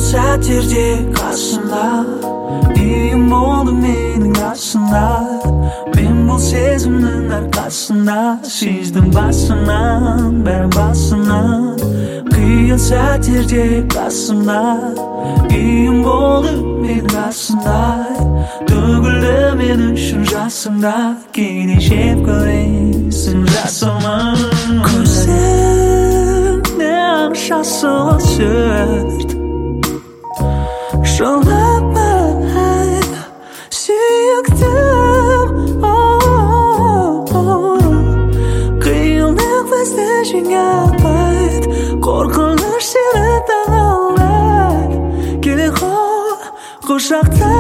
сәттерде қасымда, үйім болды менің асында. Мен бұл сезімнің арқасында сездім басынан, бәрі басынан. Қиын сәттерде қасымда, үйім болды менің асында. Төгілді мен үшін жасыңда, кейде жеп көресің жасымын. Көзіңде ақшасы сүрт, жыламай сүйіктім. Қиындық бізді жеңе алмайды, қорқыныш сені таң алмайды. Келе қой құшақта,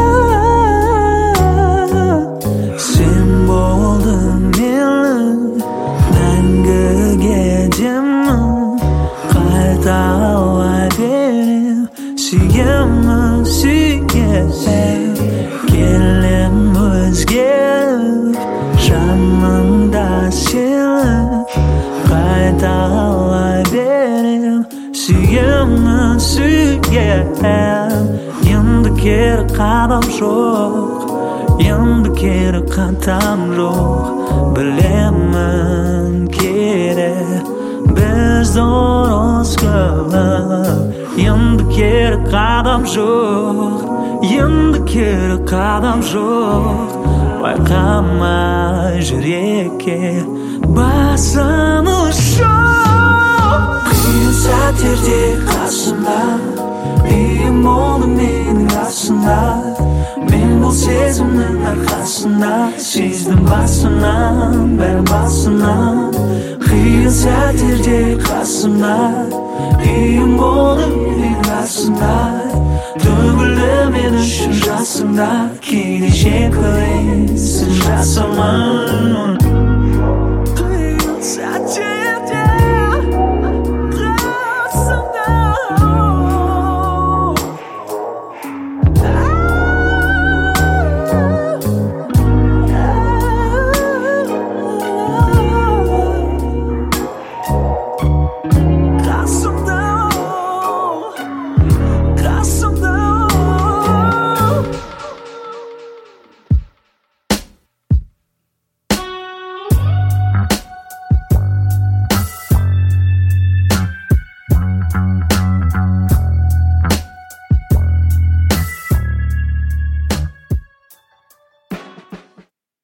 сен болдың менің мәңгіге демім. Қайта алай берем, сүйемін, сүйемін. Келем өзгеріп, жанымда сені. Қайта алай берем, сүйемін, сүйемін. Енді кері қадам жоқ, енді кері қадам жоқ. Білемін керек біз дұрыс қылып. Енді кері қадам жоқ, енді кері қадам жоқ. Байқамай жүрекке басымыз жоқ. Қиын сәттерде қасымда, үйім болды менің асында. Мен бұл сезімнің арқасында сездім басынан, бәрі басынан. Қиын сәттерде қасымда, үйім болды менің асында. Төгілді мен үшін жасымда, кейде жек көресің жасымын. Қиын сәттерде